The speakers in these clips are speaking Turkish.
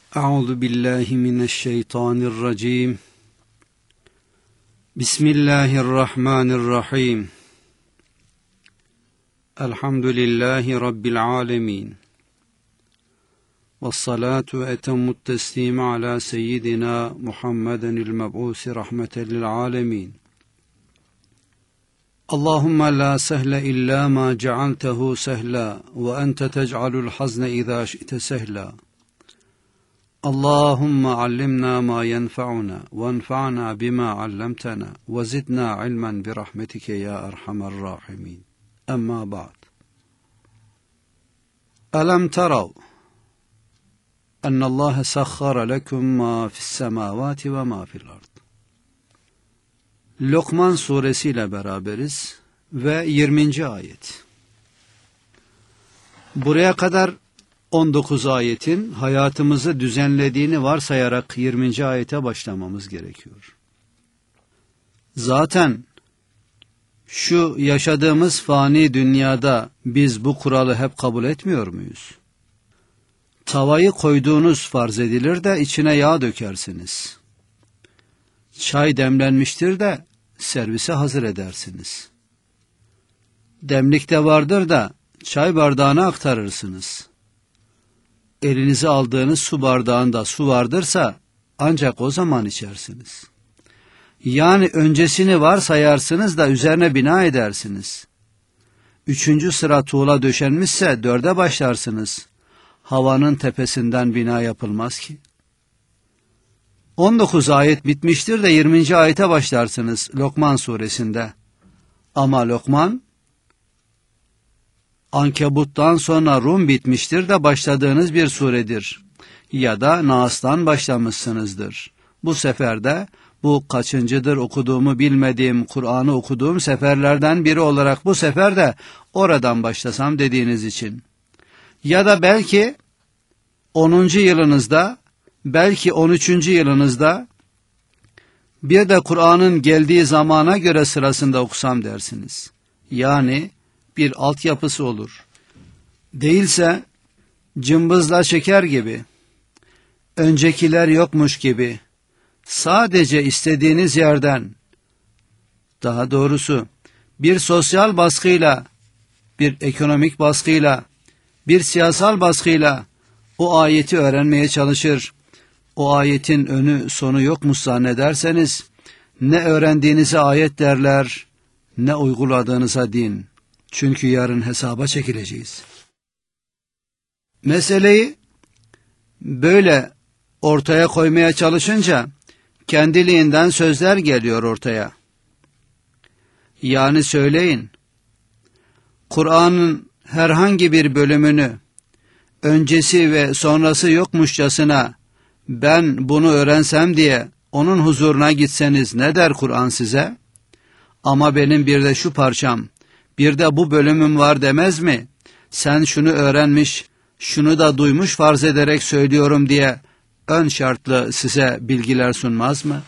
أعوذ بالله من الشيطان الرجيم بسم الله الرحمن الرحيم الحمد لله رب العالمين والصلاة وأتم التسليم على سيدنا محمد المبعوث رحمة للعالمين اللهم لا سهل إلا ما جعلته سهلا وأنت تجعل الحزن إذا شئت سهلا اللهم علمنا ما ينفعنا وانفعنا بما علمتنا وزدنا علما برحمتك يا أرحم الراحمين أما بعد ألم تروا أن الله سخر لكم ما في السماوات وما في الأرض. Lokman suresiyle beraberiz ve 20. ayet. Buraya kadar 19 ayetin hayatımızı düzenlediğini varsayarak 20. ayete başlamamız gerekiyor. Zaten şu yaşadığımız fani dünyada biz bu kuralı hep kabul etmiyor muyuz? Tavayı koyduğunuz farz edilir de içine yağ dökersiniz. Çay demlenmiştir de servise hazır edersiniz. Demlikte vardır da çay bardağına aktarırsınız. Elinize aldığınız su bardağında su vardırsa ancak o zaman içersiniz. Yani öncesini varsayarsınız da üzerine bina edersiniz. 3. sıra tuğla döşenmişse 4'e başlarsınız. Havanın tepesinden bina yapılmaz ki. 19 ayet bitmiştir de 20. ayete başlarsınız Lokman suresinde. Ama Lokman, Ankebut'tan sonra Rum bitmiştir de başladığınız bir suredir. Ya da Nas'tan başlamışsınızdır. Bu seferde, bu kaçıncıdır okuduğumu bilmediğim Kur'an'ı okuduğum seferlerden biri olarak bu sefer de oradan başlasam dediğiniz için. Ya da belki 10. yılınızda, belki 13. yılınızda bir de Kur'an'ın geldiği zamana göre sırasında okusam dersiniz. Yani bir altyapısı olur. Değilse cımbızla çeker gibi, öncekiler yokmuş gibi, sadece istediğiniz yerden, daha doğrusu bir sosyal baskıyla, bir ekonomik baskıyla, bir siyasal baskıyla o ayeti öğrenmeye çalışır, o ayetin önü sonu yokmuş zannederseniz, ne öğrendiğinize ayet derler, ne uyguladığınıza din. Çünkü yarın hesaba çekileceğiz. Meseleyi böyle ortaya koymaya çalışınca kendiliğinden sözler geliyor ortaya. Yani söyleyin, Kur'an'ın herhangi bir bölümünü öncesi ve sonrası yokmuşçasına ben bunu öğrensem diye onun huzuruna gitseniz ne der Kur'an size? Ama benim bir de şu parçam, bir de bu bölümüm var demez mi? Sen şunu öğrenmiş, şunu da duymuş farz ederek söylüyorum diye ön şartlı size bilgiler sunmaz mı?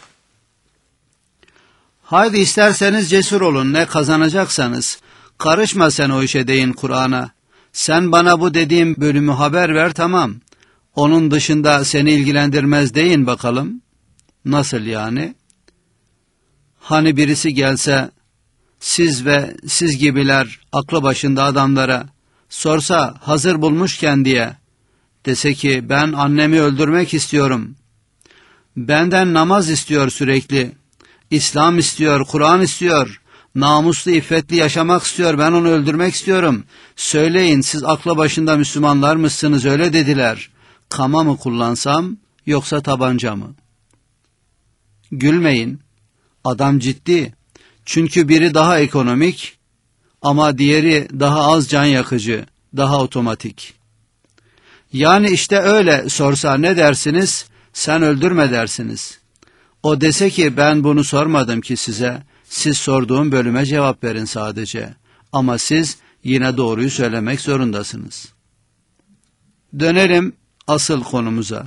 Haydi isterseniz cesur olun, ne kazanacaksanız. Karışma sen o işe deyin Kur'an'a. Sen bana bu dediğim bölümü haber ver, tamam. Onun dışında seni ilgilendirmez deyin bakalım. Nasıl yani? Hani birisi gelse, siz ve siz gibiler aklı başında adamlara sorsa hazır bulmuşken diye, dese ki ben annemi öldürmek istiyorum, benden namaz istiyor sürekli, İslam istiyor, Kur'an istiyor, namuslu iffetli yaşamak istiyor, ben onu öldürmek istiyorum, söyleyin siz aklı başında Müslümanlar mısınız, öyle dediler, kama mı kullansam yoksa tabanca mı? Gülmeyin, adam ciddi. Çünkü biri daha ekonomik ama diğeri daha az can yakıcı, daha otomatik. Yani işte öyle sorsa ne dersiniz? Sen öldürme dersiniz. O dese ki ben bunu sormadım ki size, siz sorduğum bölüme cevap verin sadece. Ama siz yine doğruyu söylemek zorundasınız. Dönelim asıl konumuza.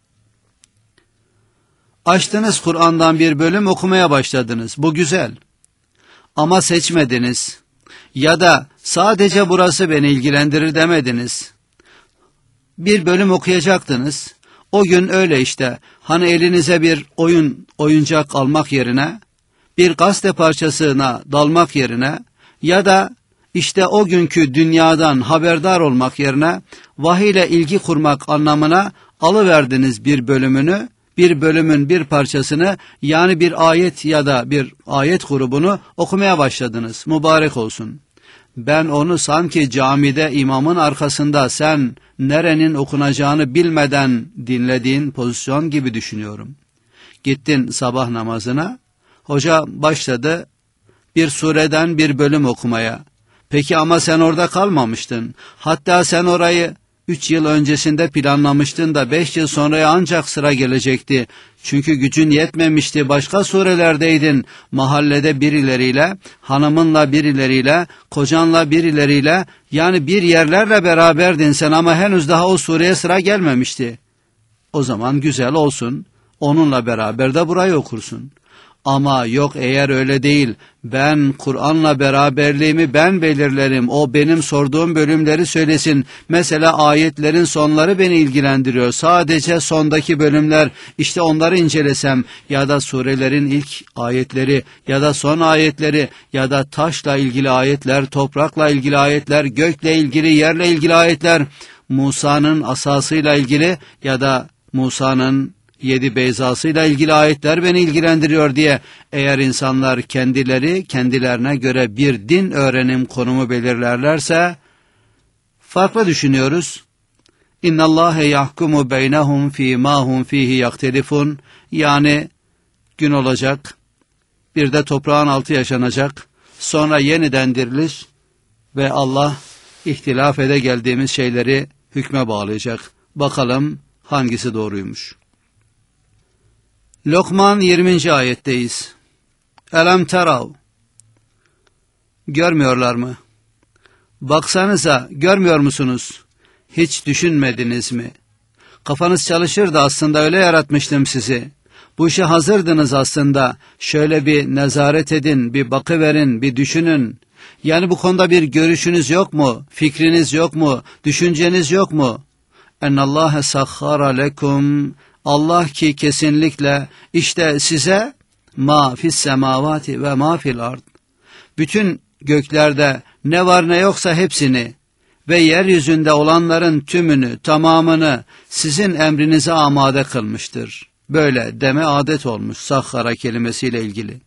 Açtınız Kur'an'dan bir bölüm okumaya başladınız. Bu güzel. Ama seçmediniz. Ya da sadece burası beni ilgilendirir demediniz. Bir bölüm okuyacaktınız. O gün öyle işte. Hani elinize bir oyuncak almak yerine, bir gazete parçasına dalmak yerine ya da işte o günkü dünyadan haberdar olmak yerine vahiy ile ilgi kurmak anlamına alıverdiniz bir bölümünü, bir bölümün bir parçasını, yani bir ayet ya da bir ayet grubunu okumaya başladınız. Mübarek olsun. Ben onu sanki camide imamın arkasında sen nerenin okunacağını bilmeden dinlediğin pozisyon gibi düşünüyorum. Gittin sabah namazına, hoca başladı bir sureden bir bölüm okumaya. Peki ama sen orada kalmamıştın. Hatta sen orayı 3 yıl öncesinde planlamıştın da 5 yıl sonraya ancak sıra gelecekti. Çünkü gücün yetmemişti, başka surelerdeydin. Mahallede birileriyle, hanımınla birileriyle, kocanla birileriyle, yani bir yerlerle beraberdin sen ama henüz daha o sureye sıra gelmemişti. O zaman güzel olsun, onunla beraber de burayı okursun. Ama yok, eğer öyle değil, ben Kur'an'la beraberliğimi ben belirlerim, o benim sorduğum bölümleri söylesin. Mesela ayetlerin sonları beni ilgilendiriyor, sadece sondaki bölümler, işte onları incelesem ya da surelerin ilk ayetleri ya da son ayetleri ya da taşla ilgili ayetler, toprakla ilgili ayetler, gökle ilgili, yerle ilgili ayetler, Musa'nın asasıyla ilgili ya da Musa'nın 7 beyzasıyla ilgili ayetler beni ilgilendiriyor diye eğer insanlar kendilerine göre bir din öğrenim konumu belirlerlerse farklı düşünüyoruz. İnna Allahe yahkumu beynehum fîmâ hum fîhî yaktelifun, yani gün olacak, bir de toprağın altı yaşanacak, sonra yeniden diriliş ve Allah ihtilaf ede geldiğimiz şeyleri hükme bağlayacak. Bakalım hangisi doğruymuş? Lokman 20. ayetteyiz. Elem terav, görmüyorlar mı? Baksanıza, görmüyor musunuz? Hiç düşünmediniz mi? Kafanız çalışırdı, aslında öyle yaratmıştım sizi. Bu işe hazırdınız aslında. Şöyle bir nezaret edin, bir bakıverin, bir düşünün. Yani bu konuda bir görüşünüz yok mu? Fikriniz yok mu? Düşünceniz yok mu? Ennallâhe sahhara lekum, Allah ki kesinlikle işte size ma fis semavati ve ma fil ard, bütün göklerde ne var ne yoksa hepsini ve yeryüzünde olanların tümünü, tamamını sizin emrinize amade kılmıştır. Böyle deme adet olmuş sahhara kelimesiyle ilgili.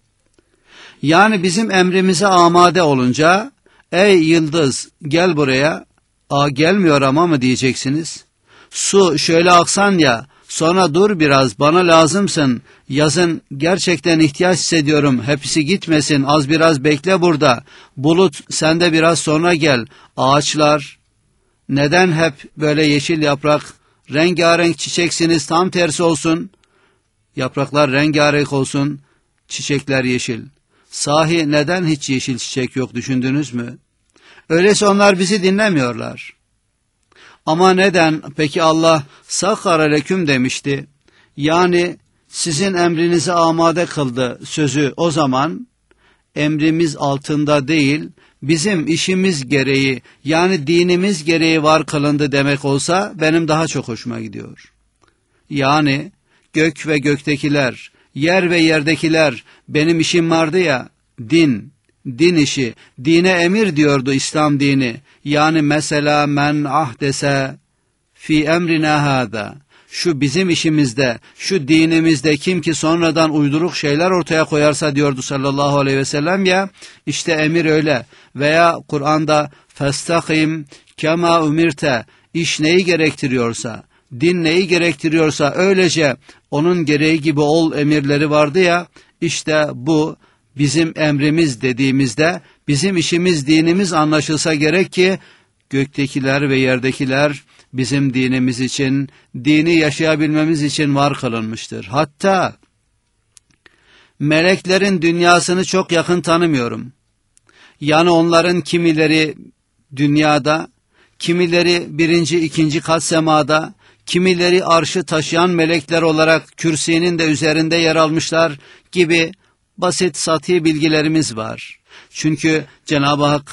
Yani bizim emrimize amade olunca, ey yıldız gel buraya, gelmiyor ama mı diyeceksiniz? Su şöyle aksan ya, sonra dur biraz, bana lazımsın, yazın gerçekten ihtiyaç hissediyorum, hepsi gitmesin, az biraz bekle burada, bulut sen de biraz sonra gel, ağaçlar neden hep böyle yeşil yaprak, rengarenk çiçeksiniz, tam tersi olsun, yapraklar rengarenk olsun, çiçekler yeşil. Sahi neden hiç yeşil çiçek yok, düşündünüz mü? Öyleyse onlar bizi dinlemiyorlar. Ama neden? Peki Allah sahhara leküm demişti. Yani sizin emrinizi amade kıldı sözü o zaman emrimiz altında değil, bizim işimiz gereği, yani dinimiz gereği var kılındı demek olsa benim daha çok hoşuma gidiyor. Yani gök ve göktekiler, yer ve yerdekiler, benim işim vardı ya, din işi, dine emir diyordu İslam dini. Yani mesela men ahdese fi emrina hâdâ, şu bizim işimizde, şu dinimizde kim ki sonradan uyduruk şeyler ortaya koyarsa diyordu sallallahu aleyhi ve sellem ya, işte emir öyle. Veya Kur'an'da festakim kema umirte, iş neyi gerektiriyorsa, din neyi gerektiriyorsa öylece onun gereği gibi ol emirleri vardı ya, işte bu bizim emrimiz dediğimizde bizim işimiz, dinimiz anlaşılsa gerek ki göktekiler ve yerdekiler bizim dinimiz için, dini yaşayabilmemiz için var kılınmıştır. Hatta meleklerin dünyasını çok yakın tanımıyorum. Yani onların kimileri dünyada, kimileri 1. 2. kat semada, kimileri arşı taşıyan melekler olarak kürsinin de üzerinde yer almışlar gibi basit sati bilgilerimiz var. Çünkü Cenab-ı Hak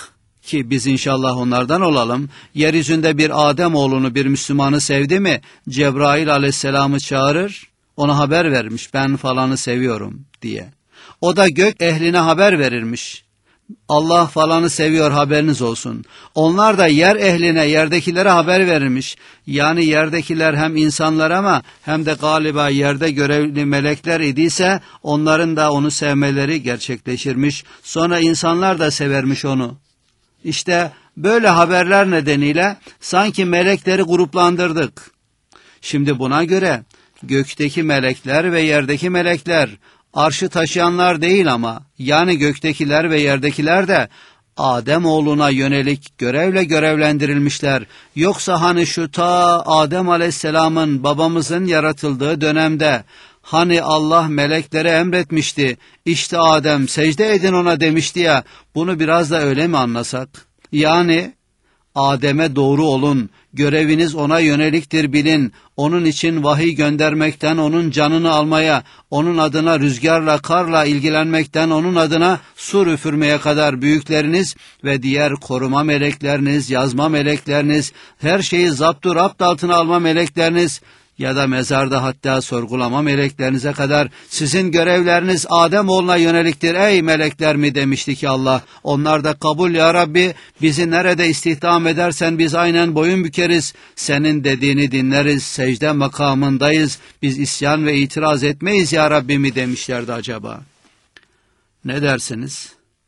ki biz inşallah onlardan olalım, yeryüzünde bir Adem oğlunu, bir Müslümanı sevdi mi Cebrail aleyhisselamı çağırır, ona haber vermiş, ben falanı seviyorum diye. O da gök ehline haber verirmiş, Allah falanı seviyor, haberiniz olsun. Onlar da yer ehline, yerdekilere haber verirmiş. Yani yerdekiler hem insanlar ama hem de galiba yerde görevli melekler idiyse onların da onu sevmeleri gerçekleşirmiş. Sonra insanlar da severmiş onu. İşte böyle haberler nedeniyle sanki melekleri gruplandırdık. Şimdi buna göre gökteki melekler ve yerdeki melekler arşı taşıyanlar değil ama yani göktekiler ve yerdekiler de Adem oğluna yönelik görevle görevlendirilmişler. Yoksa hani şu ta Adem aleyhisselamın babamızın yaratıldığı dönemde hani Allah meleklere emretmişti, işte Adem secde edin ona demişti ya, bunu biraz da öyle mi anlasak? Yani Adem'e doğru olun, göreviniz ona yöneliktir bilin, onun için vahiy göndermekten, onun canını almaya, onun adına rüzgarla, karla ilgilenmekten, onun adına su üfürmeye kadar büyükleriniz ve diğer koruma melekleriniz, yazma melekleriniz, her şeyi zaptu rapt altına alma melekleriniz, ya da mezarda hatta sorgulama meleklerinize kadar sizin görevleriniz Adem oğluna yöneliktir ey melekler mi demişti ki Allah. Onlar da kabul ya Rabbi, bizi nerede istihdam edersen biz aynen boyun bükeriz, senin dediğini dinleriz, secde makamındayız, biz isyan ve itiraz etmeyiz ya Rabbi mi demişlerdi acaba? Ne dersiniz?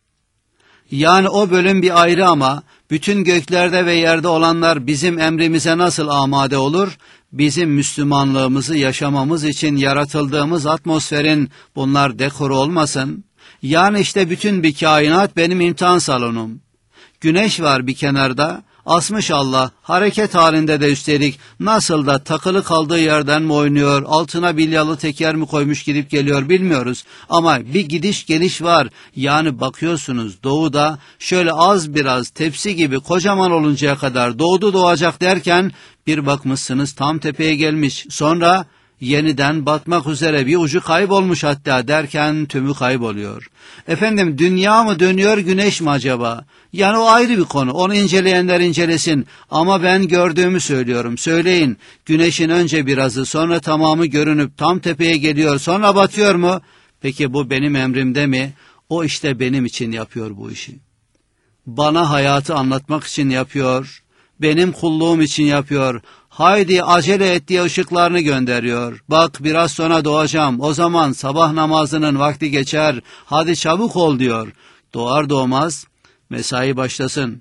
Yani o bölüm bir ayrı ama bütün göklerde ve yerde olanlar bizim emrimize nasıl amade olur? Bizim Müslümanlığımızı yaşamamız için yaratıldığımız atmosferin bunlar dekoru olmasın? Yani işte bütün bir kainat benim imtihan salonum. Güneş var bir kenarda, asmış Allah, hareket halinde de üstelik, nasıl da takılı kaldığı yerden mi oynuyor, altına bilyalı teker mi koymuş gidip geliyor bilmiyoruz. Ama bir gidiş geliş var, yani bakıyorsunuz doğuda şöyle az biraz tepsi gibi kocaman oluncaya kadar doğdu doğacak derken, bir bakmışsınız tam tepeye gelmiş, sonra yeniden batmak üzere bir ucu kaybolmuş hatta derken tümü kayboluyor. Efendim dünya mı dönüyor güneş mi acaba? Yani o ayrı bir konu, onu inceleyenler incelesin ama ben gördüğümü söylüyorum. Söyleyin, güneşin önce birazı sonra tamamı görünüp tam tepeye geliyor sonra batıyor mu? Peki bu benim emrimde mi? O işte benim için yapıyor bu işi. Bana hayatı anlatmak için yapıyor, benim kulluğum için yapıyor. Haydi acele et diye ışıklarını gönderiyor. Bak biraz sonra doğacağım. O zaman sabah namazının vakti geçer. Hadi çabuk ol diyor. Doğar doğmaz mesai başlasın.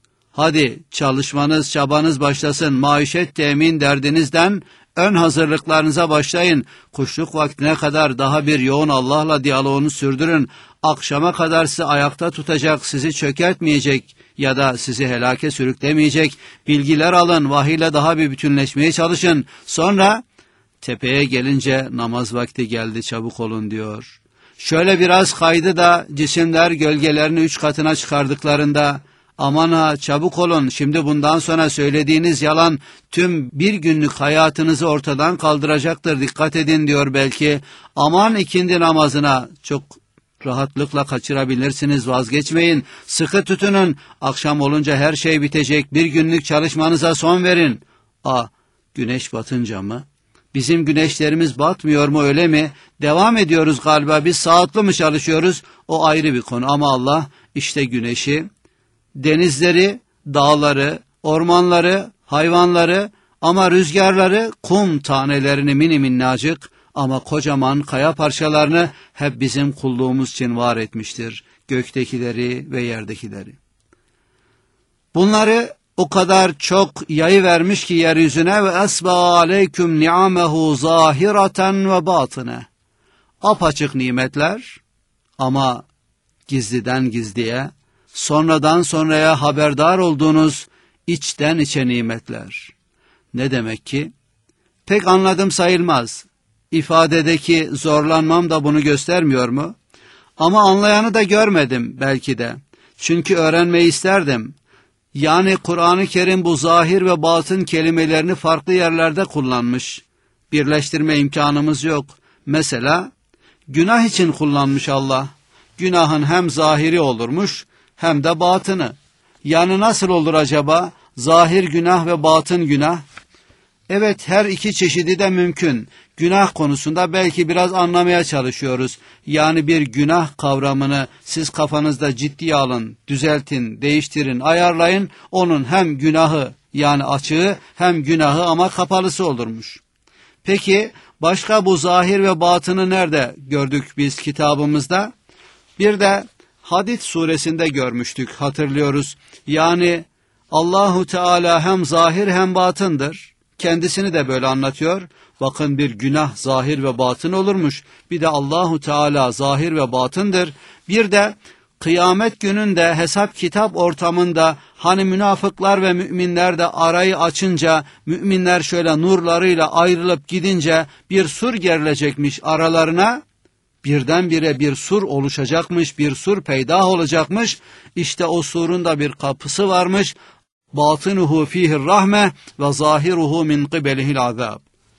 Hadi çalışmanız, çabanız başlasın. Maişet temin derdinizden ön hazırlıklarınıza başlayın. Kuşluk vaktine kadar daha bir yoğun Allah'la diyaloğunu sürdürün. Akşama kadar sizi ayakta tutacak, sizi çökertmeyecek ya da sizi helake sürüklemeyecek bilgiler alın, vahiyle daha bir bütünleşmeye çalışın. Sonra tepeye gelince namaz vakti geldi çabuk olun diyor. Şöyle biraz kaydı da cisimler gölgelerini 3 katına çıkardıklarında aman ha çabuk olun, şimdi bundan sonra söylediğiniz yalan tüm bir günlük hayatınızı ortadan kaldıracaktır, dikkat edin diyor belki. Aman ikindi namazına çok rahatlıkla kaçırabilirsiniz, vazgeçmeyin, sıkı tutunun, akşam olunca her şey bitecek, bir günlük çalışmanıza son verin. Güneş batınca mı? Bizim güneşlerimiz batmıyor mu öyle mi? Devam ediyoruz galiba, biz saatli mi çalışıyoruz? O ayrı bir konu ama Allah işte güneşi, denizleri, dağları, ormanları, hayvanları ama rüzgarları, kum tanelerini mini minnacık ama kocaman kaya parçalarını hep bizim kulluğumuz için var etmiştir. Göktekileri ve yerdekileri. Bunları o kadar çok yayıvermiş ki yeryüzüne ve esba aleyküm ni'amehu zahiraten ve batine. Apaçık nimetler ama gizliden gizliye, sonradan sonraya haberdar olduğunuz içten içe nimetler. Ne demek ki? Pek anladım sayılmaz. İfadedeki zorlanmam da bunu göstermiyor mu? Ama anlayanı da görmedim belki de. Çünkü öğrenmeyi isterdim. Yani Kur'an-ı Kerim bu zahir ve batın kelimelerini farklı yerlerde kullanmış. Birleştirme imkanımız yok. Mesela günah için kullanmış Allah. Günahın hem zahiri olurmuş hem de batını. Yani nasıl olur acaba? Zahir günah ve batın günah. Evet, her iki çeşidi de mümkün. Günah konusunda belki biraz anlamaya çalışıyoruz. Yani bir günah kavramını siz kafanızda ciddiye alın, düzeltin, değiştirin, ayarlayın. Onun hem günahı yani açığı hem günahı ama kapalısı olurmuş. Peki başka bu zahir ve batını nerede gördük biz kitabımızda? Bir de Hadid suresinde görmüştük, hatırlıyoruz. Yani Allahu Teala hem zahir hem batındır. Kendisini de böyle anlatıyor. Bakın, bir günah zahir ve batın olurmuş. Bir de Allahu Teala zahir ve batındır. Bir de kıyamet gününde hesap kitap ortamında hani münafıklar ve müminler de arayı açınca, müminler şöyle nurlarıyla ayrılıp gidince bir sur gerilecekmiş aralarına. Birdenbire bir sur oluşacakmış, bir sur peydah olacakmış. İşte o surun da bir kapısı varmış. Batinuhu fihir rahme ve zahiruhu min qibelihil azab.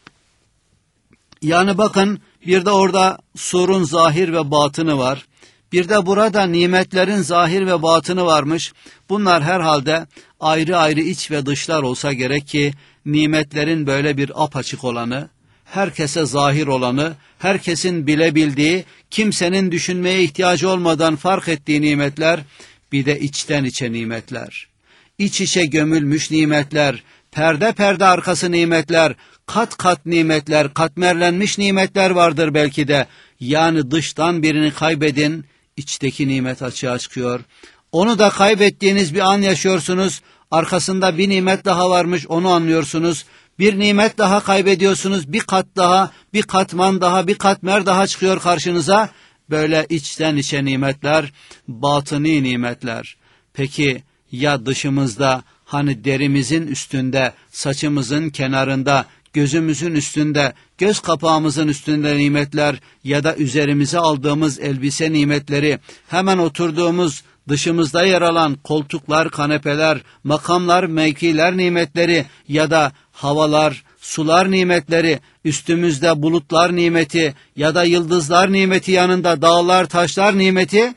Yani bakın, bir de orada surun zahir ve batını var. Bir de burada nimetlerin zahir ve batını varmış. Bunlar herhalde ayrı ayrı iç ve dışlar olsa gerek ki nimetlerin böyle bir apaçık olanı, herkese zahir olanı, herkesin bilebildiği, kimsenin düşünmeye ihtiyacı olmadan fark ettiği nimetler, bir de içten içe nimetler. İç içe gömülmüş nimetler, perde perde arkası nimetler, kat kat nimetler, katmerlenmiş nimetler vardır belki de. Yani dıştan birini kaybedin, içteki nimet açığa çıkıyor. Onu da kaybettiğiniz bir an yaşıyorsunuz, arkasında bir nimet daha varmış, onu anlıyorsunuz. Bir nimet daha kaybediyorsunuz, bir kat daha, bir katman daha, bir katmer daha çıkıyor karşınıza. Böyle içten içe nimetler, batıni nimetler. Peki ya dışımızda, hani derimizin üstünde, saçımızın kenarında, gözümüzün üstünde, göz kapağımızın üstünde nimetler ya da üzerimize aldığımız elbise nimetleri, hemen oturduğumuz dışımızda yer alan koltuklar, kanepeler, makamlar, mevkiler nimetleri ya da havalar, sular nimetleri, üstümüzde bulutlar nimeti ya da yıldızlar nimeti yanında dağlar, taşlar nimeti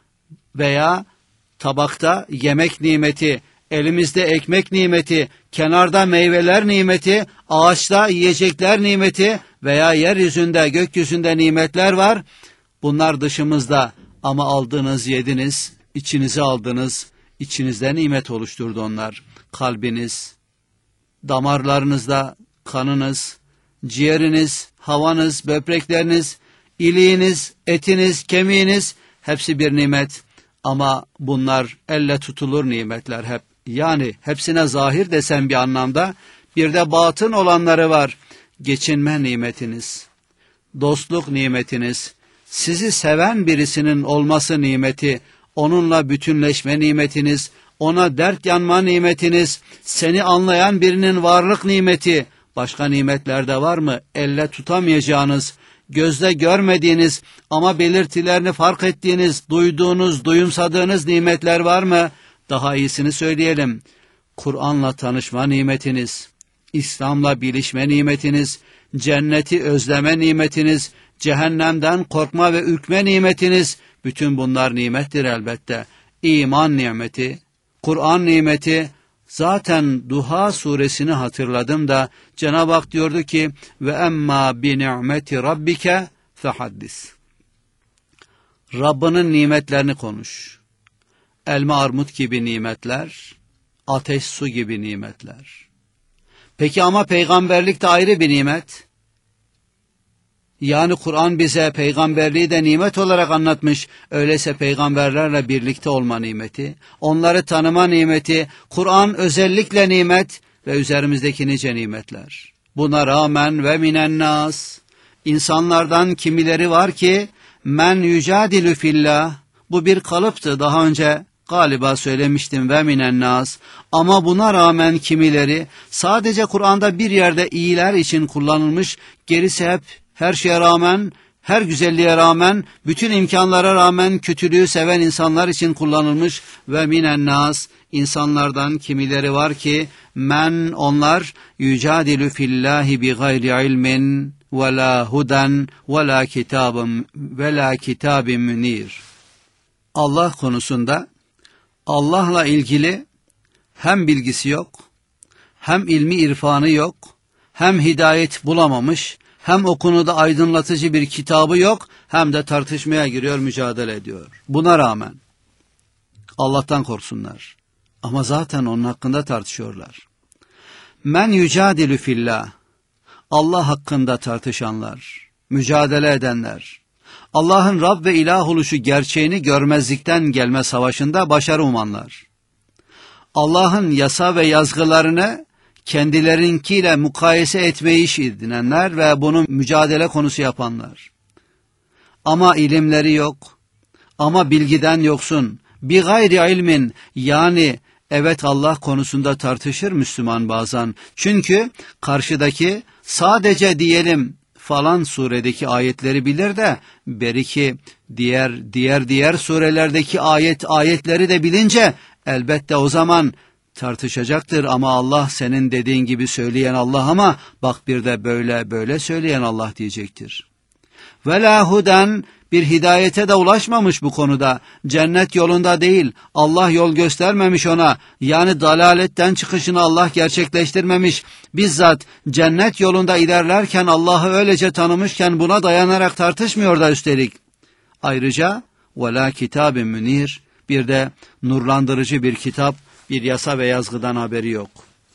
veya tabakta yemek nimeti, elimizde ekmek nimeti, kenarda meyveler nimeti, ağaçta yiyecekler nimeti veya yeryüzünde, gökyüzünde nimetler var. Bunlar dışımızda ama aldınız, yediniz, içinize aldınız, içinizde nimet oluşturdu onlar. Kalbiniz, damarlarınızda kanınız, ciğeriniz, havanız, böbrekleriniz, iliğiniz, etiniz, kemiğiniz hepsi bir nimet. Ama bunlar elle tutulur nimetler hep. Yani hepsine zahir desem bir anlamda, bir de batın olanları var. Geçinme nimetiniz, dostluk nimetiniz, sizi seven birisinin olması nimeti, onunla bütünleşme nimetiniz, ona dert yanma nimetiniz, seni anlayan birinin varlık nimeti. Başka nimetler de var mı? Elle tutamayacağınız, gözle görmediğiniz ama belirtilerini fark ettiğiniz, duyduğunuz, duyumsadığınız nimetler var mı? Daha iyisini söyleyelim. Kur'an'la tanışma nimetiniz, İslam'la bilişme nimetiniz, cenneti özleme nimetiniz, cehennemden korkma ve ürkme nimetiniz, bütün bunlar nimettir elbette. İman nimeti, Kur'an nimeti. Zaten Duha suresini hatırladım da Cenab-ı Hak diyordu ki ve emma bi ni'meti rabbike fehaddis. Rabbinin nimetlerini konuş. Elma armut gibi nimetler, ateş su gibi nimetler. Peki ama peygamberlik de ayrı bir nimet. Yani Kur'an bize peygamberliği de nimet olarak anlatmış. Öyleyse peygamberlerle birlikte olma nimeti, onları tanıma nimeti, Kur'an özellikle nimet ve üzerimizdeki nice nimetler. Buna rağmen ve minen nas, insanlardan kimileri var ki men yücadilü fillah, bu bir kalıptı, daha önce galiba söylemiştim, ve minen nas, ama buna rağmen kimileri, sadece Kur'an'da bir yerde iyiler için kullanılmış, gerisi hep her şeye rağmen, her güzelliğe rağmen, bütün imkanlara rağmen kötülüğü seven insanlar için kullanılmış. Ve minen nas, insanlardan kimileri var ki men, onlar yücadilü fillahi bi gayri ilmin ve la huden ve la kitabin münir. Allah konusunda Allah'la ilgili hem bilgisi yok, hem ilmi irfanı yok, hem hidayet bulamamış, hem o konuda aydınlatıcı bir kitabı yok, hem de tartışmaya giriyor, mücadele ediyor. Buna rağmen Allah'tan korksunlar. Ama zaten onun hakkında tartışıyorlar. Men yücadilü fillah, Allah hakkında tartışanlar, mücadele edenler, Allah'ın Rab ve ilah oluşu gerçeğini görmezlikten gelme savaşında başarı umanlar, Allah'ın yasa ve yazgılarını kendilerinkiyle mukayese etmeyi iş edinenler ve bunu mücadele konusu yapanlar. Ama ilimleri yok, ama bilgiden yoksun, bir gayri ilmin, yani evet Allah konusunda tartışır Müslüman bazen. Çünkü karşıdaki sadece diyelim falan suredeki ayetleri bilir de beriki diğer surelerdeki ayetleri de bilince elbette o zaman tartışacaktır. Ama Allah senin dediğin gibi söyleyen Allah, ama bak bir de böyle söyleyen Allah diyecektir. Vela huden, bir hidayete de ulaşmamış bu konuda. Cennet yolunda değil, Allah yol göstermemiş ona. Yani dalaletten çıkışını Allah gerçekleştirmemiş. Bizzat cennet yolunda ilerlerken Allah'ı öylece tanımışken buna dayanarak tartışmıyor da üstelik. Ayrıca vela kitab-ı münir, bir de nurlandırıcı bir kitap, bir yasa ve yazgıdan haberi yok.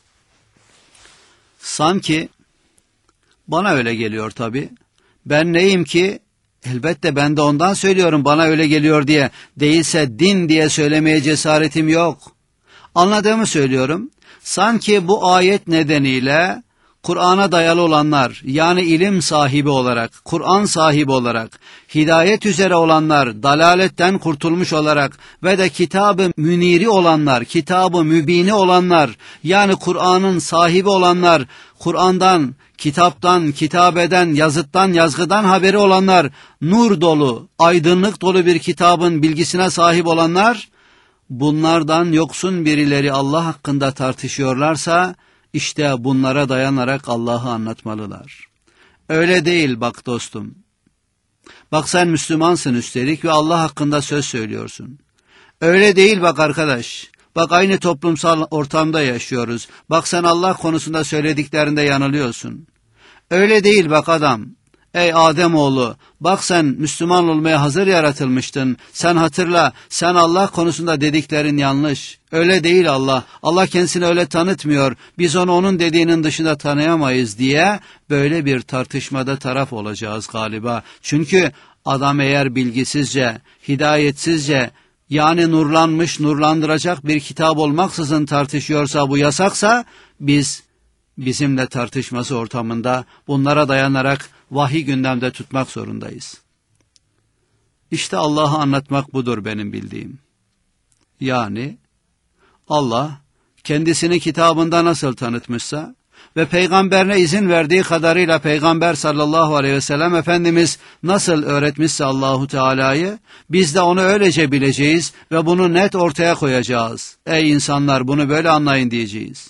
Sanki bana öyle geliyor tabii. Ben neyim ki? Elbette ben de ondan söylüyorum bana öyle geliyor diye. Değilse din diye söylemeye cesaretim yok. Anladığımı söylüyorum. Sanki bu ayet nedeniyle Kur'an'a dayalı olanlar, yani ilim sahibi olarak, Kur'an sahibi olarak, hidayet üzere olanlar, dalaletten kurtulmuş olarak ve de kitab-ı müniri olanlar, kitab-ı mübini olanlar, yani Kur'an'ın sahibi olanlar, Kur'an'dan, kitaptan, kitabeden, yazıttan, yazgıdan haberi olanlar, nur dolu, aydınlık dolu bir kitabın bilgisine sahip olanlar, bunlardan yoksun birileri Allah hakkında tartışıyorlarsa, İşte bunlara dayanarak Allah'ı anlatmalılar. Öyle değil bak dostum. Bak sen Müslümansın üstelik ve Allah hakkında söz söylüyorsun. Öyle değil bak arkadaş. Bak aynı toplumsal ortamda yaşıyoruz. Bak sen Allah konusunda söylediklerinde yanılıyorsun. Öyle değil bak adam. Ey Ademoğlu, bak sen Müslüman olmaya hazır yaratılmıştın. Sen hatırla, sen Allah konusunda dediklerin yanlış. Öyle değil Allah. Allah kendisini öyle tanıtmıyor. Biz onu onun dediğinin dışında tanıyamayız diye böyle bir tartışmada taraf olacağız galiba. Çünkü adam eğer bilgisizce, hidayetsizce, yani nurlanmış, nurlandıracak bir kitap olmaksızın tartışıyorsa, bu yasaksa, bizimle tartışması ortamında bunlara dayanarak vahiy gündemde tutmak zorundayız. İşte Allah'ı anlatmak budur benim bildiğim. Yani Allah kendisini kitabında nasıl tanıtmışsa ve peygamberine izin verdiği kadarıyla Peygamber sallallahu aleyhi ve sellem Efendimiz nasıl öğretmişse Allahu Teala'yı, biz de onu öylece bileceğiz ve bunu net ortaya koyacağız. Ey insanlar, bunu böyle anlayın diyeceğiz.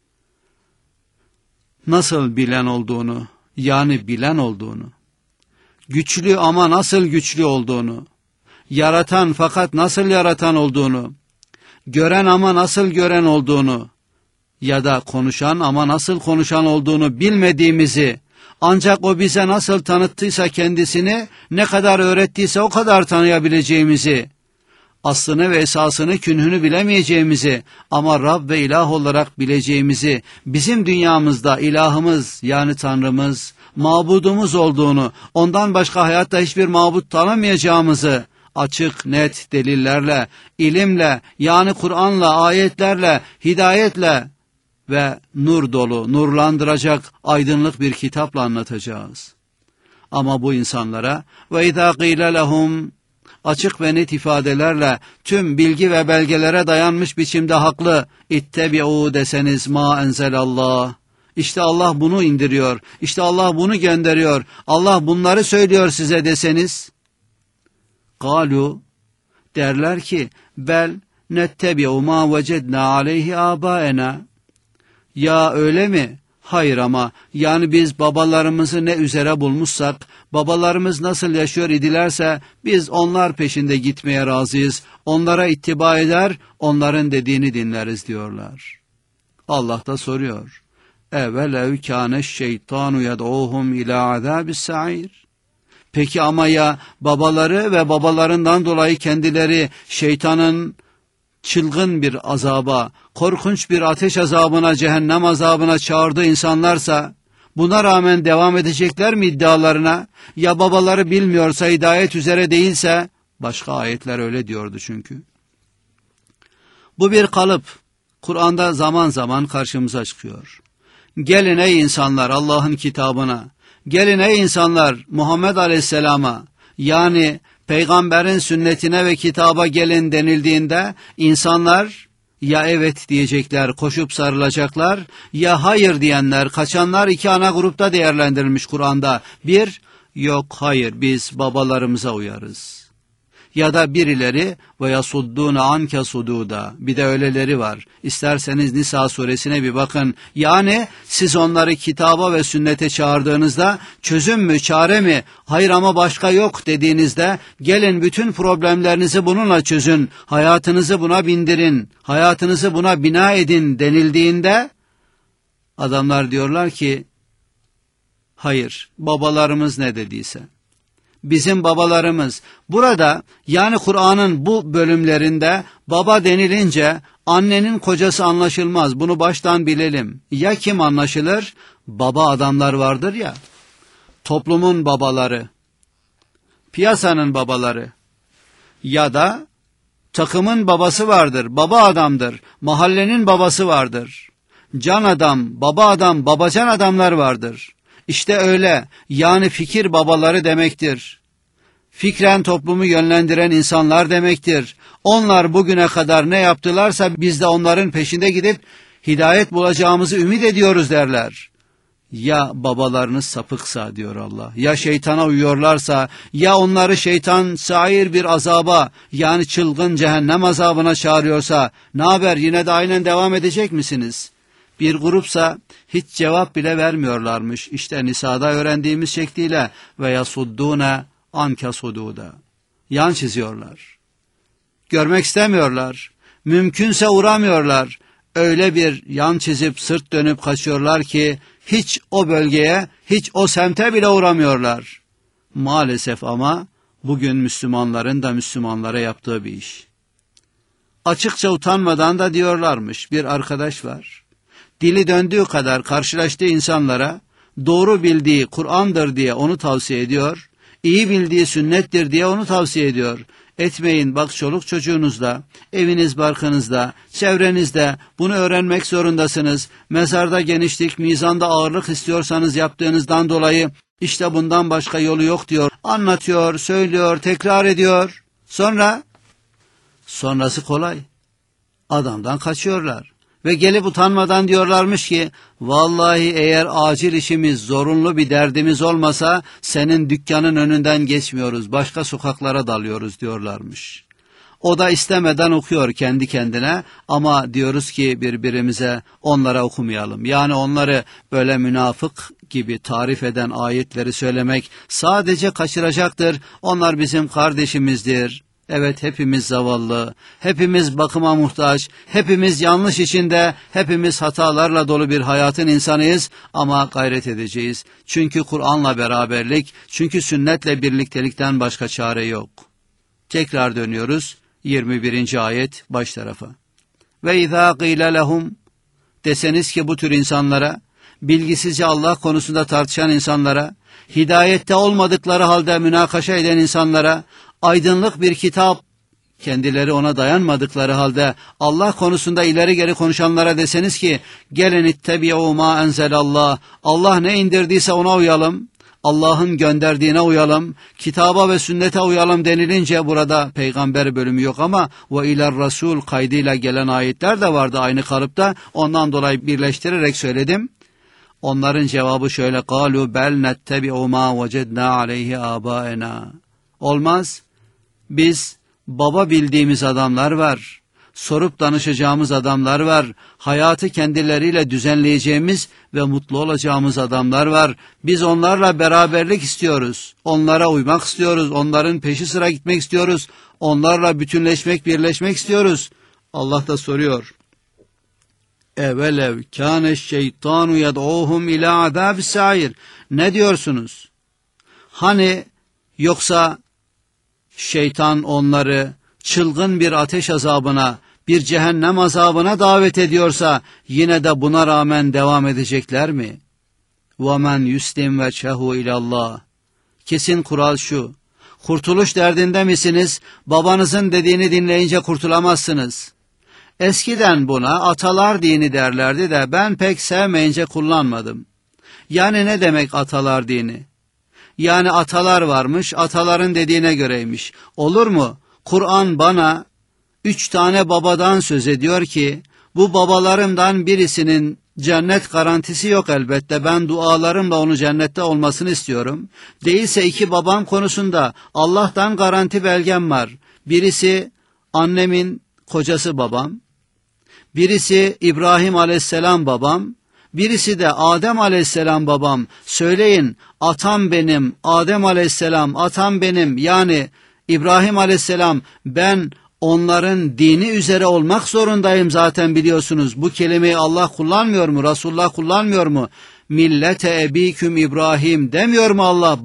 Nasıl bilen olduğunu, yani bilen olduğunu, güçlü ama nasıl güçlü olduğunu, yaratan fakat nasıl yaratan olduğunu, gören ama nasıl gören olduğunu ya da konuşan ama nasıl konuşan olduğunu bilmediğimizi, ancak o bize nasıl tanıttıysa kendisini, ne kadar öğrettiyse o kadar tanıyabileceğimizi, aslını ve esasını, künhünü bilemeyeceğimizi ama Rab ve ilah olarak bileceğimizi, bizim dünyamızda ilahımız yani Tanrımız, mabudumuz olduğunu, ondan başka hayatta hiçbir mabut tanımayacağımızı açık net delillerle, ilimle, yani Kur'an'la, ayetlerle, hidayetle ve nur dolu, nurlandıracak aydınlık bir kitapla anlatacağız. Ama bu insanlara ve izâ qîle lehum, açık ve net ifadelerle tüm bilgi ve belgelere dayanmış biçimde haklı ittebi'u deseniz ma enzelallah. İşte Allah bunu indiriyor. İşte Allah bunu gönderiyor. Allah bunları söylüyor size deseniz. Galu, derler ki bel nettebi'u ma vecedna aleyhi abaena. Ya öyle mi? Hayır ama yani biz babalarımızı ne üzere bulmuşsak, babalarımız nasıl yaşıyor idilerse biz onlar peşinde gitmeye razıyız. Onlara ittiba eder, onların dediğini dinleriz diyorlar. Allah da soruyor. Evelev kâne şeytanu yed'uhum ilâ azâbis sa'ir. Peki ama ya babaları ve babalarından dolayı kendileri şeytanın çılgın bir azaba, korkunç bir ateş azabına, cehennem azabına çağırdığı insanlarsa, buna rağmen devam edecekler mi iddialarına? Ya babaları bilmiyorsa, hidayet üzere değilse, başka ayetler öyle diyordu çünkü. Bu bir kalıp, Kur'an'da zaman zaman karşımıza çıkıyor. Gelin ey insanlar Allah'ın kitabına, gelin ey insanlar Muhammed Aleyhisselam'a, yani peygamberin sünnetine ve kitaba gelin denildiğinde insanlar ya evet diyecekler, koşup sarılacaklar, ya hayır diyenler, kaçanlar iki ana grupta değerlendirilmiş Kur'an'da. Bir, yok hayır biz babalarımıza uyarız. Ya da birileri ve yasuddûne anke sudûda. Bir de öyleleri var. İsterseniz Nisa suresine bir bakın. Yani siz onları kitaba ve sünnete çağırdığınızda çözüm mü, çare mi, hayır ama başka yok dediğinizde gelin bütün problemlerinizi bununla çözün, hayatınızı buna bindirin, hayatınızı buna bina edin denildiğinde adamlar diyorlar ki hayır babalarımız ne dediyse. Bizim babalarımız. Burada yani Kur'an'ın bu bölümlerinde baba denilince annenin kocası anlaşılmaz. Bunu baştan bilelim. Ya kim anlaşılır? Baba adamlar vardır ya. Toplumun babaları, piyasanın babaları ya da takımın babası vardır. Baba adamdır. Mahallenin babası vardır. Can adam, baba adam, babacan adamlar vardır. İşte öyle, yani fikir babaları demektir. Fikren toplumu yönlendiren insanlar demektir. Onlar bugüne kadar ne yaptılarsa biz de onların peşinde gidip hidayet bulacağımızı ümit ediyoruz derler. Ya babalarınız sapıksa diyor Allah, ya şeytana uyuyorlarsa, ya onları şeytan sair bir azaba yani çılgın cehennem azabına çağırıyorsa ne haber, yine de aynen devam edecek misiniz? Bir grupsa hiç cevap bile vermiyorlarmış. İşte Nisa'da öğrendiğimiz şekliyle ve yasuddûne anke sudûda. Yan çiziyorlar. Görmek istemiyorlar. Mümkünse uğramıyorlar. Öyle bir yan çizip sırt dönüp kaçıyorlar ki hiç o bölgeye, hiç o semte bile uğramıyorlar. Maalesef ama bugün Müslümanların da Müslümanlara yaptığı bir iş. Açıkça utanmadan da diyorlarmış. Bir arkadaş var. Dili döndüğü kadar karşılaştığı insanlara doğru bildiği Kur'an'dır diye onu tavsiye ediyor, iyi bildiği sünnettir diye onu tavsiye ediyor. Etmeyin, bak çoluk çocuğunuzda, eviniz barkınızda, çevrenizde bunu öğrenmek zorundasınız. Mezarda genişlik, mizanda ağırlık istiyorsanız yaptığınızdan dolayı işte bundan başka yolu yok diyor. Anlatıyor, söylüyor, tekrar ediyor. Sonrası kolay. Adamdan kaçıyorlar. Ve gelip utanmadan diyorlarmış ki vallahi eğer acil işimiz, zorunlu bir derdimiz olmasa senin dükkanın önünden geçmiyoruz, başka sokaklara dalıyoruz diyorlarmış. O da istemeden okuyor kendi kendine ama diyoruz ki birbirimize onlara okumayalım. Yani onları böyle münafık gibi tarif eden ayetleri söylemek sadece kaçıracaktır. Onlar bizim kardeşimizdir. Evet hepimiz zavallı, hepimiz bakıma muhtaç, hepimiz yanlış içinde, hepimiz hatalarla dolu bir hayatın insanıyız ama gayret edeceğiz. Çünkü Kur'an'la beraberlik, çünkü sünnetle birliktelikten başka çare yok. Tekrar dönüyoruz 21. ayet baş tarafa. Ve izâ qîle lehum, deseniz ki bu tür insanlara, bilgisizce Allah konusunda tartışan insanlara, hidayette olmadıkları halde münakaşa eden insanlara, aydınlık bir kitap, kendileri ona dayanmadıkları halde Allah konusunda ileri geri konuşanlara deseniz ki gelin ittebi'u ma enzelallah, Allah ne indirdiyse ona uyalım, Allah'ın gönderdiğine uyalım, kitaba ve sünnete uyalım denilince burada peygamber bölümü yok ama ve iler rasul kaydıyla gelen ayetler de vardı aynı kalıpta, ondan dolayı birleştirerek söyledim. Onların cevabı şöyle: "Kalu bel nettebi'u ma vecedna aleyhi abaena." Olmaz. Biz baba bildiğimiz adamlar var. sorup danışacağımız adamlar var. Hayatı kendileriyle düzenleyeceğimiz ve mutlu olacağımız adamlar var. Biz onlarla beraberlik istiyoruz. Onlara uymak istiyoruz. Onların peşi sıra gitmek istiyoruz. Onlarla bütünleşmek, birleşmek istiyoruz. Allah da soruyor. Evelev kâne şeytanu yed'uhum ilâ azâbis sa'ir. Ne diyorsunuz? Hani yoksa şeytan onları çılgın bir ateş azabına, bir cehennem azabına davet ediyorsa yine de buna rağmen devam edecekler mi? وَمَنْ يُسْلِمْ وَجْهَهُ ilallah. Kesin kural şu: kurtuluş derdinde misiniz? Babanızın dediğini dinleyince kurtulamazsınız. Eskiden buna atalar dini derlerdi de ben pek sevmeyince kullanmadım. Yani ne demek atalar dini? Yani atalar varmış, ataların dediğine göreymiş. Olur mu? Kur'an bana 3 tane babadan söz ediyor ki, bu babalarımdan birisinin cennet garantisi yok elbette. Ben dualarımla onu cennette olmasını istiyorum. Değilse 2 babam konusunda Allah'tan garanti belgem var. Birisi annemin kocası babam, birisi İbrahim aleyhisselam babam, birisi de Adem aleyhisselam babam. Söyleyin, atam benim, Adem aleyhisselam atam benim, yani İbrahim aleyhisselam, ben onların dini üzere olmak zorundayım zaten, biliyorsunuz. Bu kelimeyi Allah kullanmıyor mu? Resulullah kullanmıyor mu? Millete ebiküm İbrahim demiyor mu Allah?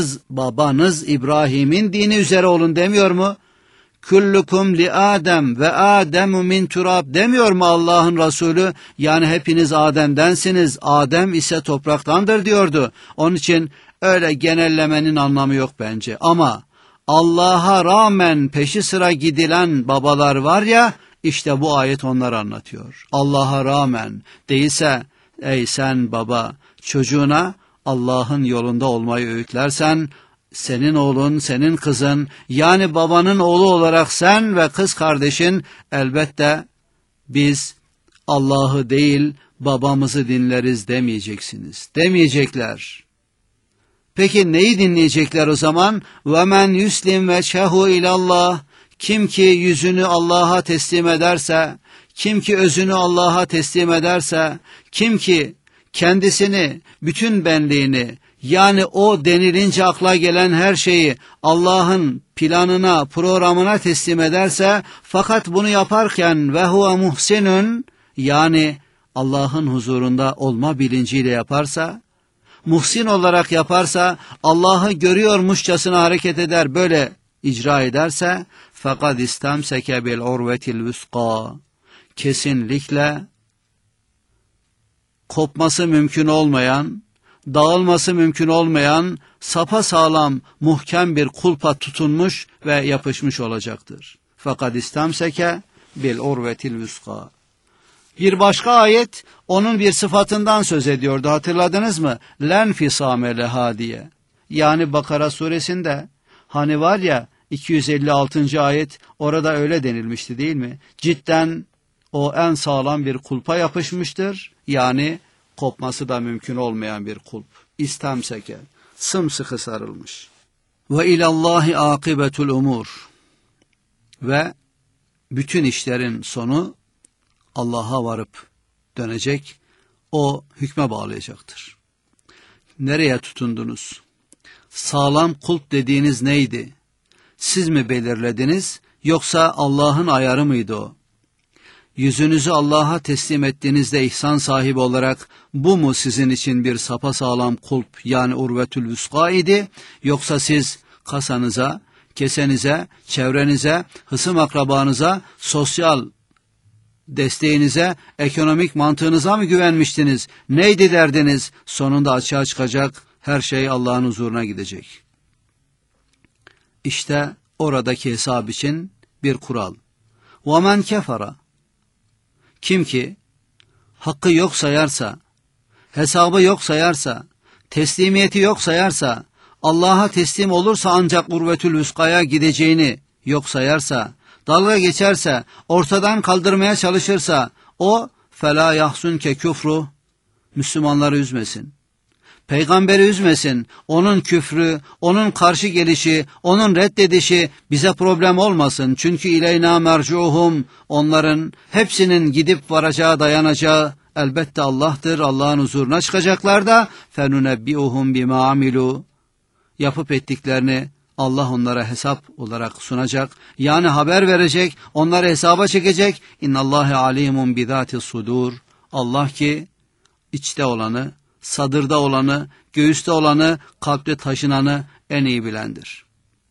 Babanız İbrahim'in dini üzere olun demiyor mu? Kullukum li Adem ve Ademu min turab demiyor mu Allah'ın Resulü? Yani hepiniz Adem'densiniz, Adem ise topraktandır diyordu. Onun için öyle genellemenin anlamı yok bence. Ama Allah'a rağmen peşi sıra gidilen babalar var ya, işte bu ayet onları anlatıyor. Allah'a rağmen değilse, ey sen baba, çocuğuna Allah'ın yolunda olmayı öğütlersen, senin oğlun, senin kızın, yani babanın oğlu olarak sen ve kız kardeşin, elbette biz Allah'ı değil babamızı dinleriz demeyeceksiniz. Demeyecekler. Peki neyi dinleyecekler o zaman? وَمَنْ يُسْلِمْ وَجْهَهُ ilallah. Kim ki yüzünü Allah'a teslim ederse, kim ki özünü Allah'a teslim ederse, kim ki kendisini, bütün benliğini, yani o denilince akla gelen her şeyi Allah'ın planına, programına teslim ederse, fakat bunu yaparken ve huve muhsinun, yani Allah'ın huzurunda olma bilinciyle yaparsa, muhsin olarak yaparsa, Allah'ı görüyormuşçasına hareket eder, böyle icra ederse, fakat istemseke bil urvetil vuska, kesinlikle kopması mümkün olmayan, dağılması mümkün olmayan, sapasağlam, muhkem bir kulpa tutunmuş ve yapışmış olacaktır. Fakat istemseke bil urvetil vuska. Bir başka ayet onun bir sıfatından söz ediyordu, hatırladınız mı? Len fisame leha diye. Yani Bakara suresinde hani var ya 256. ayet, orada öyle denilmişti değil mi? Cidden o en sağlam bir kulpa yapışmıştır. Yani kopması da mümkün olmayan bir kulp. İstemseke, sımsıkı sarılmış. Ve ilallahi akibetul umur. Ve bütün işlerin sonu Allah'a varıp dönecek, o hükme bağlayacaktır. Nereye tutundunuz? Sağlam kulp dediğiniz neydi? Siz mi belirlediniz, yoksa Allah'ın ayarı mıydı o? Yüzünüzü Allah'a teslim ettiğinizde ihsan sahibi olarak bu mu sizin için bir sapasağlam kulp, yani urvetül vuska idi? Yoksa siz kasanıza, kesenize, çevrenize, hısım akrabanıza, sosyal desteğinize, ekonomik mantığınıza mı güvenmiştiniz? Neydi derdiniz? Sonunda açığa çıkacak, her şey Allah'ın huzuruna gidecek. İşte oradaki hesap için bir kural. وَمَنْ كَفَرَ. Kim ki hakkı yok sayarsa, hesabı yok sayarsa, teslimiyeti yok sayarsa, Allah'a teslim olursa ancak urvetül vuskaya gideceğini yok sayarsa, dalga geçerse, ortadan kaldırmaya çalışırsa, o فَلَا يَحْسُنْكَ küfru, Müslümanları üzmesin. Peygamberi üzmesin. Onun küfrü, onun karşı gelişi, onun reddedişi bize problem olmasın. Çünkü ileyna mercuhum, onların hepsinin gidip varacağı, dayanacağı elbette Allah'tır. Allah'ın huzuruna çıkacaklar da fenunebbiuhum bima amilu, yapıp ettiklerini Allah onlara hesap olarak sunacak. Yani haber verecek, onları hesaba çekecek. İnnallâhe alimun bizâtis sudur. Allah ki içte olanı, sadırda olanı, göğüste olanı, kalpte taşınanı en iyi bilendir.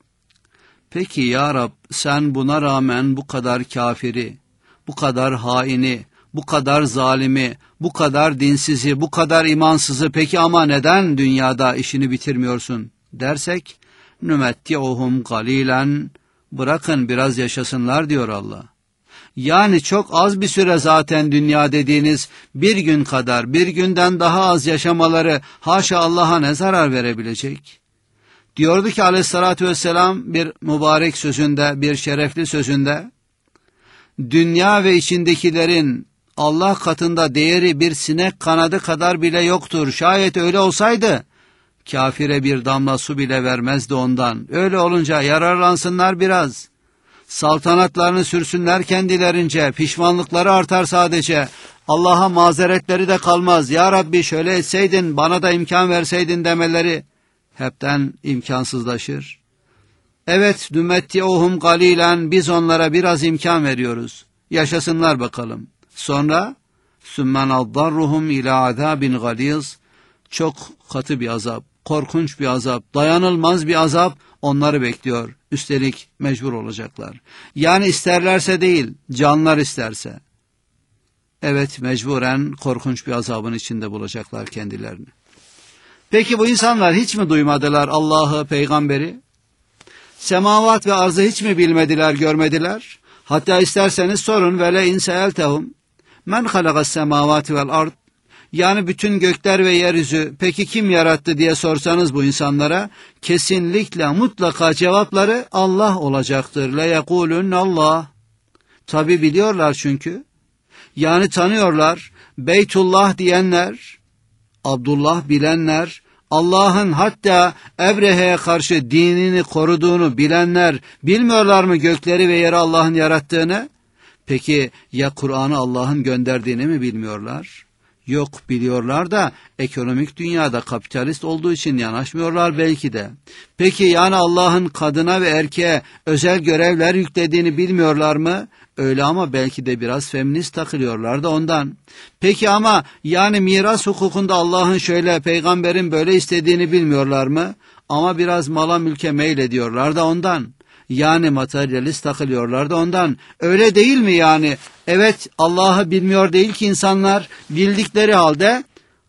Peki ya Rab, sen buna rağmen bu kadar kafiri, bu kadar haini, bu kadar zalimi, bu kadar dinsizi, bu kadar imansızı peki ama neden dünyada işini bitirmiyorsun dersek, nümetti'uhum galilen, bırakın biraz yaşasınlar diyor Allah. Yani çok az bir süre zaten dünya dediğiniz bir gün kadar, bir günden daha az yaşamaları haşa Allah'a ne zarar verebilecek? Diyordu ki aleyhissalatü vesselam bir mübarek sözünde, bir şerefli sözünde, dünya ve içindekilerin Allah katında değeri bir sinek kanadı kadar bile yoktur. Şayet öyle olsaydı, kafire bir damla su bile vermezdi ondan. Öyle olunca yararlansınlar biraz. Saltanatlarını sürsünler kendilerince, pişmanlıkları artar sadece. Allah'a mazeretleri de kalmaz. Ya Rabbi şöyle etseydin, bana da imkan verseydin demeleri hepten imkansızlaşır. Evet, nümetti'uhum galilen, biz onlara biraz imkan veriyoruz. Yaşasınlar bakalım. Sonra sümmen addarruhum ila azabin galiz, çok katı bir azap, korkunç bir azap, dayanılmaz bir azap onları bekliyor. Üstelik mecbur olacaklar. Yani isterlerse değil, canlar isterse. Evet, mecburen korkunç bir azabın içinde bulacaklar kendilerini. Peki bu insanlar hiç mi duymadılar Allah'ı, peygamberi? Semavat ve arzı hiç mi bilmediler, görmediler? Hatta isterseniz sorun, vele in seeltehum men halagas semavati vel ard, yani bütün gökler ve yeryüzü peki kim yarattı diye sorsanız bu insanlara, kesinlikle mutlaka cevapları Allah olacaktır. Le yekulun Allah. Tabi biliyorlar çünkü. Yani tanıyorlar. Beytullah diyenler, Abdullah bilenler, Allah'ın hatta Ebrehe'ye karşı dinini koruduğunu bilenler bilmiyorlar mı gökleri ve yeri Allah'ın yarattığını? Peki ya Kur'an'ı Allah'ın gönderdiğini mi bilmiyorlar? Yok, biliyorlar da ekonomik dünyada kapitalist olduğu için yanaşmıyorlar belki de. Peki yani Allah'ın kadına ve erkeğe özel görevler yüklediğini bilmiyorlar mı? Öyle ama belki de biraz feminist takılıyorlar da ondan. Peki ama yani miras hukukunda Allah'ın şöyle, peygamberin böyle istediğini bilmiyorlar mı? Ama biraz mala mülke meylediyorlar da ondan. Yani materyalist takılıyorlar da ondan. Öyle değil mi yani? Evet, Allah'ı bilmiyor değil ki insanlar, bildikleri halde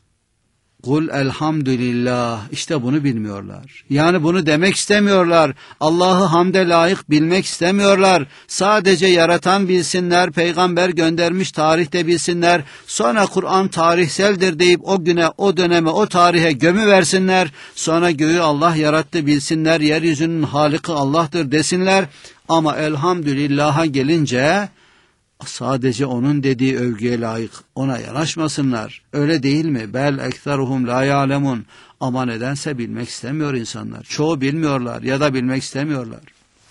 kul elhamdülillah, işte bunu bilmiyorlar. Yani bunu demek istemiyorlar. Allah'ı hamde layık bilmek istemiyorlar. Sadece yaratan bilsinler, peygamber göndermiş tarihte bilsinler. Sonra Kur'an tarihseldir deyip o güne, o döneme, o tarihe gömü versinler. Sonra göğü Allah yarattı bilsinler, yeryüzünün haliki Allah'tır desinler. Ama elhamdülillah'a gelince sadece onun dediği övgüye layık, ona yanaşmasınlar. Öyle değil mi? Bel ekseruhum la ya'lemun. Ama nedense bilmek istemiyor insanlar. Çoğu bilmiyorlar ya da bilmek istemiyorlar.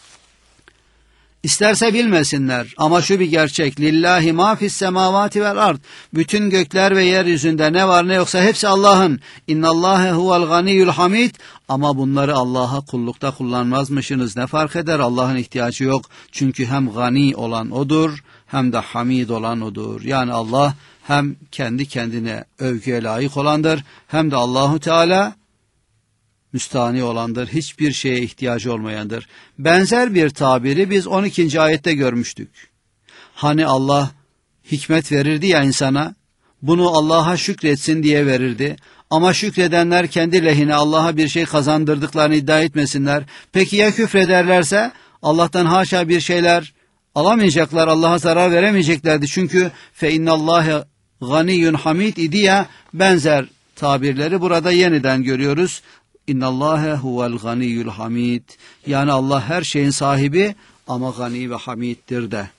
İsterse bilmesinler ama şu bir gerçek. Lillahi ma fis semavati vel ard. Bütün gökler ve yeryüzünde ne var ne yoksa hepsi Allah'ın. İnnallâhe huvel ganiyyul hamid. Ama bunları Allah'a kullukta kullanmazmışsınız. Ne fark eder? Allah'ın ihtiyacı yok. Çünkü hem gani olan O'dur, hem de hamid olan O'dur. Yani Allah hem kendi kendine övgüye layık olandır, hem de Allahu Teala müstahni olandır, hiçbir şeye ihtiyacı olmayandır. Benzer bir tabiri biz 12. ayette görmüştük. Hani Allah hikmet verirdi ya insana, bunu Allah'a şükretsin diye verirdi. Ama şükredenler kendi lehine Allah'a bir şey kazandırdıklarını iddia etmesinler. Peki ya küfrederlerse? Allah'tan haşa bir şeyler alamayacaklar, Allah'a zarar veremeyeceklerdi. Çünkü fe innallâhe ganiyyun hamid idi ya, benzer tabirleri burada yeniden görüyoruz. İnnallâhe huvel ganiyyul hamid. Yani Allah her şeyin sahibi ama gani ve hamiddir de.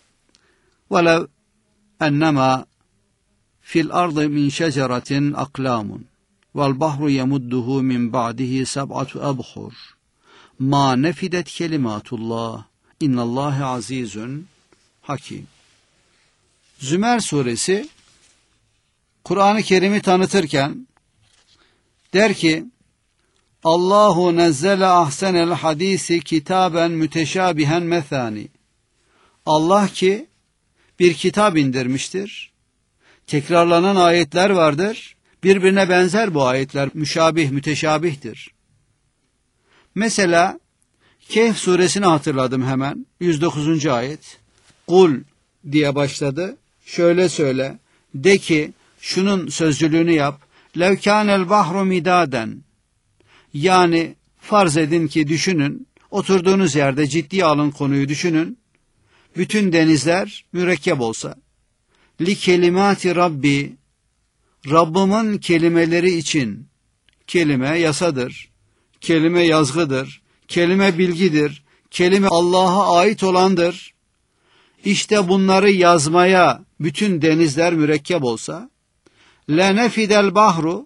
Velev ennemâ fil ardı min şeceratin aklamun. vel bahru yemudduhu min ba'dihi seb'atu abhur ma nefidet kelimatullah innallâhe azizun hakim. Zümer suresi Kur'an-ı Kerim'i tanıtırken der ki Allahu nezzele ahsenel hadisi kitaben müteşabihen methani. Allah ki bir kitap indirmiştir. Tekrarlanan ayetler vardır. Birbirine benzer bu ayetler, müşabih, müteşabihtir. Mesela Kehf suresini hatırladım hemen. 109. ayet. Kul diye başladı. Şöyle söyle. De ki şunun sözcülüğünü yap. Lev kânel bahru midaden. Yani farz edin ki düşünün. Oturduğunuz yerde ciddiye alın konuyu düşünün. Bütün denizler mürekkep olsa. Li kelimati Rabbi. Rabbimin kelimeleri için. Kelime yasadır. Kelime yazgıdır. Kelime bilgidir. Kelime Allah'a ait olandır. İşte bunları yazmaya bütün denizler mürekkep olsa, lenefidel bahru,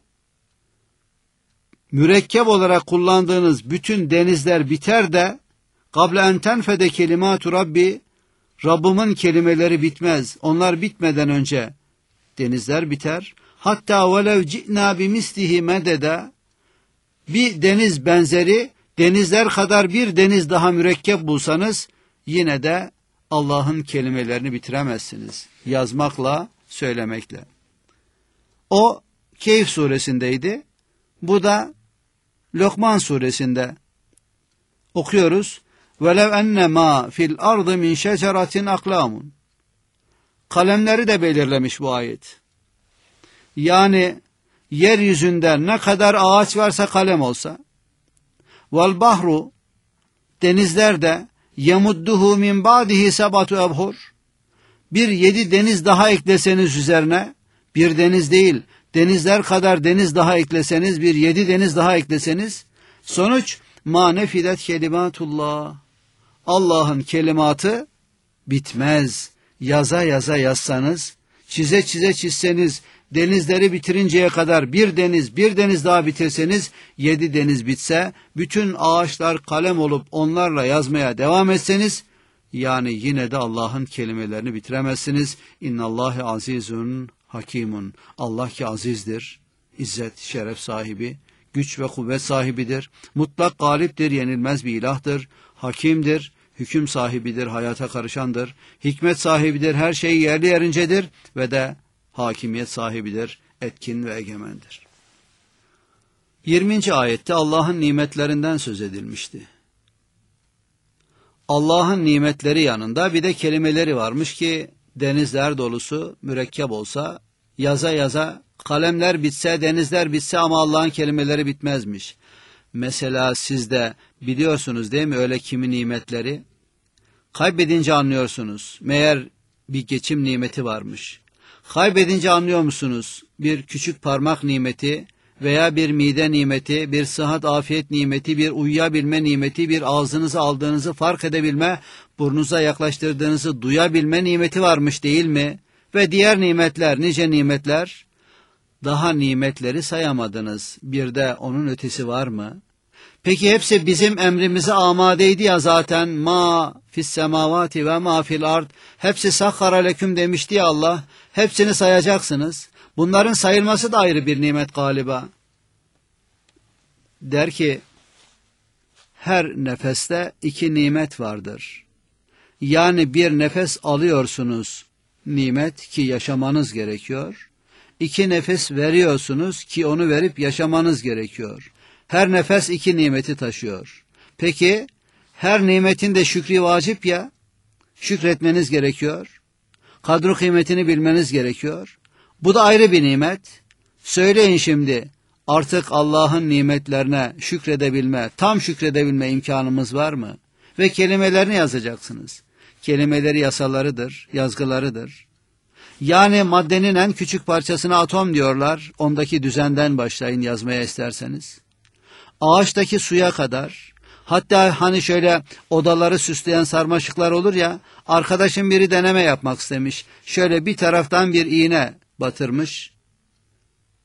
mürekkep olarak kullandığınız bütün denizler biter de, kable en tenfede kelimatu Rabbi, Rabbimin kelimeleri bitmez. Onlar bitmeden önce denizler biter. Hatta velev ci'na bimislihi medede, bir deniz benzeri, denizler kadar bir deniz daha mürekkep bulsanız, yine de Allah'ın kelimelerini bitiremezsiniz. Yazmakla, söylemekle. O Kehf suresindeydi. Bu da Lokman suresinde. Okuyoruz. وَلَوْ اَنَّ مَا فِي الْاَرْضِ مِنْ شَجَرَةٍ اَقْلَامٌ. Kalemleri de belirlemiş bu ayet. Yani yeryüzünde ne kadar ağaç varsa kalem olsa. وَالْبَحْرُ, denizlerde yemudduhu min ba'dihi sebatu abhur. Bir 7 deniz daha ekleseniz üzerine, bir deniz değil, denizler kadar deniz daha ekleseniz, bir 7 deniz daha ekleseniz, sonuç ma nefidet kelimatullah. Allah'ın kelimatı bitmez. Yaza yaza yazsanız, çize çize çizseniz, denizleri bitirinceye kadar bir deniz daha bitirseniz, 7 deniz bitse, bütün ağaçlar kalem olup onlarla yazmaya devam etseniz, yani yine de Allah'ın kelimelerini bitiremezsiniz. İnnallâhe azizun hakimun. Allah ki azizdir, izzet, şeref sahibi, güç ve kuvvet sahibidir. Mutlak galiptir, yenilmez bir ilahtır. Hakimdir, hüküm sahibidir, hayata karışandır. Hikmet sahibidir, her şey yerli yerincedir ve de hakimiyet sahibidir, etkin ve egemendir. 20. ayette Allah'ın nimetlerinden söz edilmişti. Allah'ın nimetleri yanında bir de kelimeleri varmış ki denizler dolusu mürekkep olsa, yaza yaza kalemler bitse, denizler bitse ama Allah'ın kelimeleri bitmezmiş. Mesela siz de biliyorsunuz değil mi öyle kimi nimetleri? Kaybedince anlıyorsunuz. Meğer bir geçim nimeti varmış. Kaybedince anlıyor musunuz? Bir küçük parmak nimeti veya bir mide nimeti, bir sıhhat afiyet nimeti, bir uyuyabilme nimeti, bir ağzınıza aldığınızı fark edebilme, burnunuza yaklaştırdığınızı duyabilme nimeti varmış değil mi? Ve diğer nimetler, nice nimetler, daha nimetleri sayamadınız. Bir de onun ötesi var mı? Peki hepsi bizim emrimize amadeydi ya zaten. Ma fis semavati ve ma fil ard. Hepsi sakhara leküm demişti ya Allah. Hepsini sayacaksınız. Bunların sayılması da ayrı bir nimet galiba. Der ki, her nefeste 2 nimet vardır. Yani bir nefes alıyorsunuz, nimet ki yaşamanız gerekiyor. 2 nefes veriyorsunuz ki onu verip yaşamanız gerekiyor. Her nefes 2 nimeti taşıyor. Peki, her nimetin de şükri vacip ya, şükretmeniz gerekiyor. Kadru kıymetini bilmeniz gerekiyor. Bu da ayrı bir nimet. Söyleyin şimdi, artık Allah'ın nimetlerine şükredebilme, tam şükredebilme imkanımız var mı? Ve kelimelerini yazacaksınız. Kelimeleri yasalarıdır, yazgılarıdır. Yani maddenin en küçük parçasına atom diyorlar, ondaki düzenden başlayın yazmaya isterseniz. Ağaçtaki suya kadar, hatta hani şöyle odaları süsleyen sarmaşıklar olur ya, arkadaşım biri deneme yapmak istemiş. Şöyle bir taraftan bir iğne batırmış,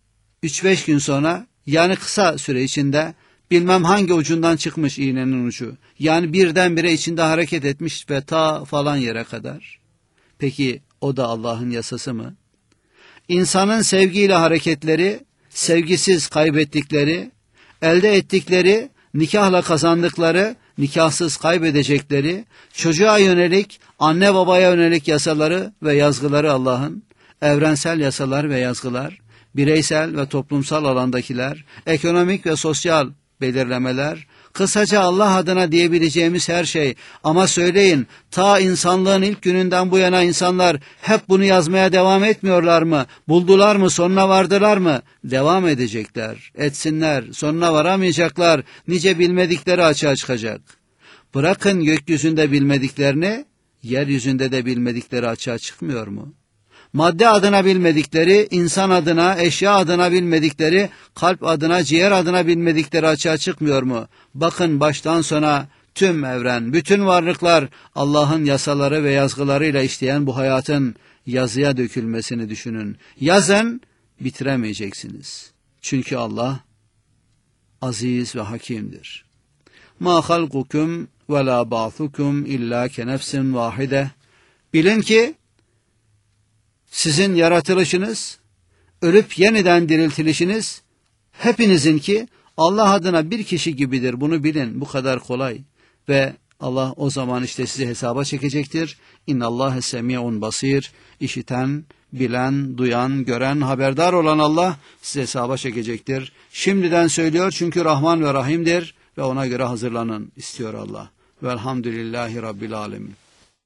3-5 gün sonra, yani kısa süre içinde bilmem hangi ucundan çıkmış iğnenin ucu. Yani birdenbire içinde hareket etmiş ve ta falan yere kadar. Peki o da Allah'ın yasası mı? İnsanın sevgiyle hareketleri, sevgisiz kaybettikleri, elde ettikleri, nikahla kazandıkları, nikahsız kaybedecekleri, çocuğa yönelik, anne babaya yönelik yasaları ve yazgıları Allah'ın, evrensel yasalar ve yazgılar, bireysel ve toplumsal alandakiler, ekonomik ve sosyal belirlemeler, kısaca Allah adına diyebileceğimiz her şey. Ama söyleyin, ta insanlığın ilk gününden bu yana insanlar hep bunu yazmaya devam etmiyorlar mı? Buldular mı? Sonuna vardılar mı? Devam edecekler, etsinler, sonuna varamayacaklar, nice bilmedikleri açığa çıkacak. Bırakın gökyüzünde bilmediklerini, yeryüzünde de bilmedikleri açığa çıkmıyor mu? Madde adına bilmedikleri, insan adına, eşya adına bilmedikleri, kalp adına, ciğer adına bilmedikleri açığa çıkmıyor mu? Bakın baştan sona tüm evren, bütün varlıklar Allah'ın yasaları ve yazgılarıyla işleyen bu hayatın yazıya dökülmesini düşünün. Yazın, bitiremeyeceksiniz. Çünkü Allah aziz ve hakimdir. Ma halkukum ve la ba'thukum illa ke nefsin vahide. Bilin ki sizin yaratılışınız, ölüp yeniden diriltilişiniz, hepinizinki Allah adına bir kişi gibidir. Bunu bilin, bu kadar kolay. Ve Allah o zaman işte sizi hesaba çekecektir. İnnallâhe semî'un basîr. İşiten, bilen, duyan, gören, haberdar olan Allah sizi hesaba çekecektir. Şimdiden söylüyor çünkü Rahman ve Rahim'dir ve ona göre hazırlanın istiyor Allah. Velhamdülillahi Rabbil alemin.